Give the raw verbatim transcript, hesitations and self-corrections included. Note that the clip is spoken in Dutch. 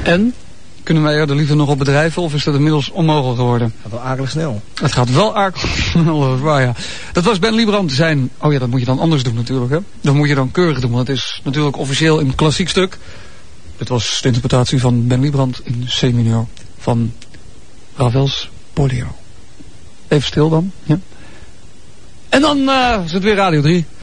En? Kunnen wij er liever nog op bedrijven of is dat inmiddels onmogelijk geworden? Het gaat wel akelig snel. Het gaat wel akelig snel, dat is waar, ja. Dat was Ben Liebrand zijn... Oh ja, dat moet je dan anders doen natuurlijk, hè. Dat moet je dan keurig doen, want het is natuurlijk officieel een klassiek stuk. Dit was de interpretatie van Ben Liebrand in C mineur van Ravels Polio. Even stil dan, ja. En dan uh, is het weer Radio drie.